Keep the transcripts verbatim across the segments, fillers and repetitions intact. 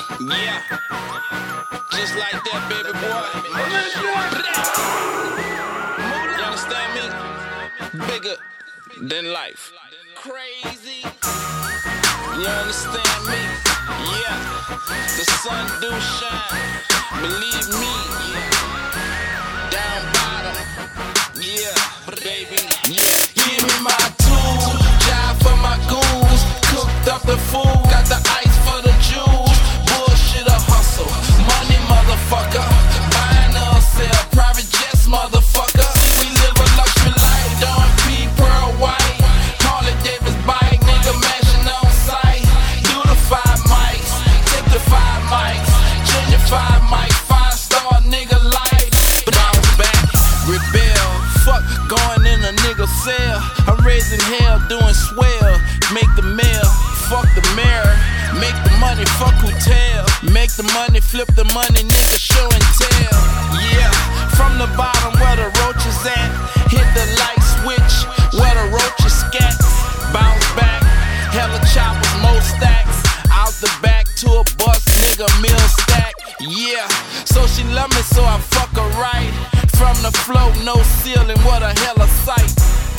Yeah, just like that, baby boy. You understand me? Bigger than life. Crazy. You understand me? Yeah, the sun do shine. Believe me. Down bottom. Yeah, baby. Yeah, give me my tools. Job for my goons. Cooked up the food. Got the ice for the jewels. Bullshit a hustle. Money, motherfucker. Buying or sell private jets, motherfucker. We live a luxury life. Don't be pearl white. Harley Davis bike, nigga mashing on sight. Do the five mics. Take the five mics. Junior five mics. Five star nigga life. Bounce back. Rebel. Fuck going in a nigga cell. I'm raising hell, doing swell. Make the mail. Fuck the mirror. Make the money, fuck who tell. Make the money, flip the money, nigga show and tell. Yeah, from the bottom where the roaches at. Hit the light switch where the roaches scat. Bounce back, hella choppers, more stacks. Out the back to a bus, nigga, meal stack. Yeah, so she love me, so I fuck her right. From the float, no ceiling, what a hella sight.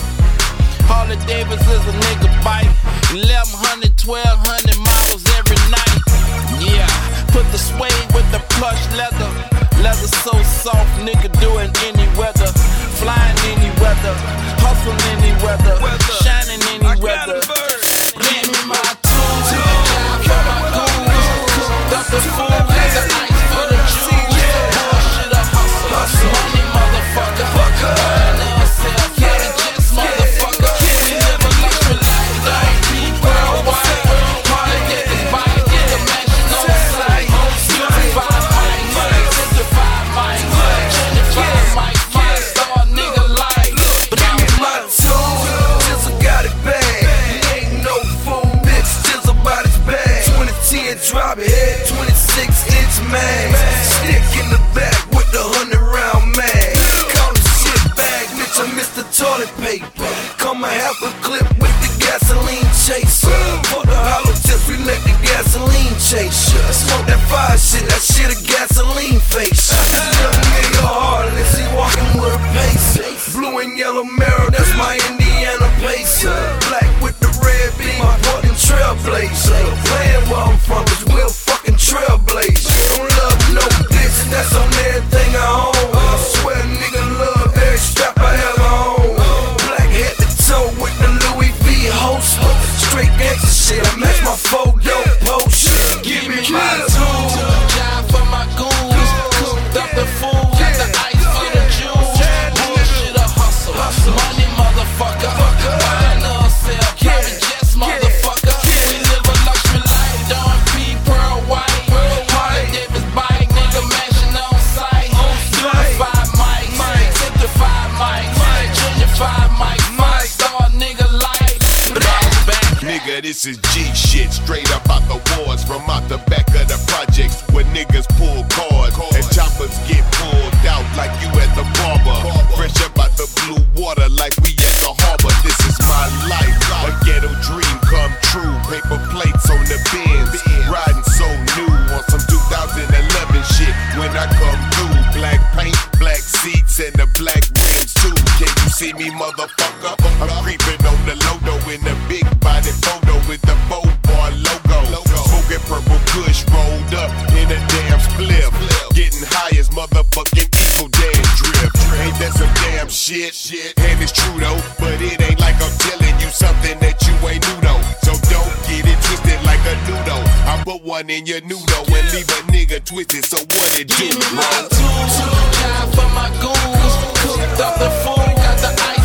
Harley Davis is a nigga bike. eleven hundred, twelve hundred miles every night. Yeah, put the suede with the plush leather. Leather so soft, nigga do it any weather. Flying any weather, hustle any weather, shining any weather. Give me my tools, job for my goons. Cooked up the food, got the ice for the jewels. Bullshit a hustle, money motherfucker. Buying or sell private jets, motherfucker. We live a luxury life, don't be pearl white. Harley Davis bike, nigga mashing on sight. Unified mics, simplified mics, gentrified mics, five star nigga life. Give me my tune, Jizzle got it bad. Ain't no fool, bitch, Jizzle about his bag. twenty ten drop head, twenty-six inch mag. Stick in the back with the hundred round mag. Count the shit bag, bitch, I missed the toilet paper. Come a half a clip with the gasoline chaser. For the hollow tips, we let the gasoline chase ya. Smoke that fire shit, that shit a gasoline face. Young nigga heartless, he walking with a pace. Blue and yellow mirror, that's my Indiana pacer. Black with the red beam, my Portland trailblazer. Playing where I'm from, cause we're fucking trailblazers. Don't love no bitch, that's on everything I own. I swear nigga love every strap I ever own. Black head to toe with the Louis V holster. Straight gangsta shit, I match my photo post. Give me my tools, job for my goons. Cooked up the food, got the ice for the jewels. Bullshit a hustle, money motherfucker. Buying or sell private jets, motherfucker. We live a luxury life, don't be pearl white. Harley Davis bike, nigga mashing on sight. Unified mics, simplified mics, junior five mics, five star nigga life. Bounce back. Nigga, this is G shit, straight up out the wars. From out the back of the projects where niggas pull cards and choppers get pulled out like you at the barber. Fresh up out the blue water like we at the harbor. This is my life, a ghetto dream come true. Paper plates on the bins, riding so new on some two thousand eleven shit. When I come through, black paint, black seats, and the black rims too. Can you see me, motherfucker? I'm creeping on the logo in the big body photo with the four bar logo. Smoking purple kush rolled up in a damn spliff. Getting high as motherfucking equal damn drip. Ain't that some damn shit? And it's true though, but it ain't like I'm telling you something that you ain't new though. So don't get it twisted like a noodle. I put one in your noodle and leave a nigga twisted. So what it do, Give me bro? my tools, job for my goons. Cooked up the food, got the ice